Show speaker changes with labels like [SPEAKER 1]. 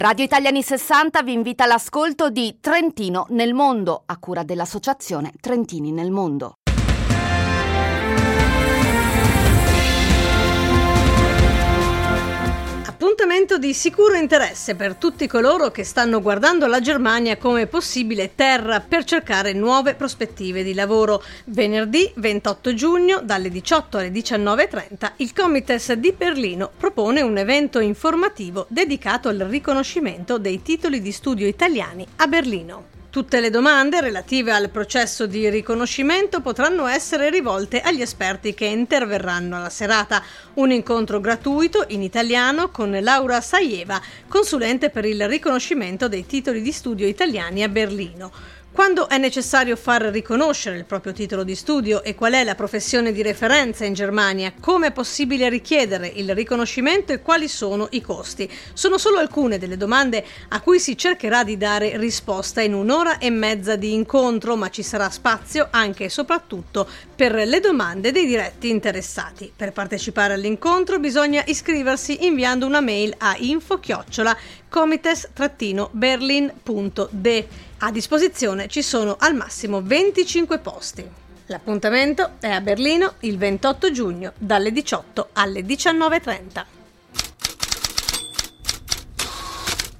[SPEAKER 1] Radio Italia Anni 60 vi invita all'ascolto di Trentino nel mondo, a cura dell'associazione Trentini nel Mondo.
[SPEAKER 2] Appuntamento di sicuro interesse per tutti coloro che stanno guardando la Germania come possibile terra per cercare nuove prospettive di lavoro. Venerdì 28 giugno dalle 18 alle 19.30 il Comites di Berlino propone un evento informativo dedicato al riconoscimento dei titoli di studio italiani a Berlino. Tutte le domande relative al processo di riconoscimento potranno essere rivolte agli esperti che interverranno alla serata. Un incontro gratuito in italiano con Laura Saieva, consulente per il riconoscimento dei titoli di studio italiani a Berlino. Quando è necessario far riconoscere il proprio titolo di studio e qual è la professione di referenza in Germania, come è possibile richiedere il riconoscimento e quali sono i costi. Sono solo alcune delle domande a cui si cercherà di dare risposta in 1.5 ore di incontro, ma ci sarà spazio anche e soprattutto per le domande dei diretti interessati. Per partecipare all'incontro bisogna iscriversi inviando una mail a info@comites-berlin.de. A disposizione ci sono al massimo 25 posti. L'appuntamento è a Berlino il 28 giugno dalle 18 alle 19.30.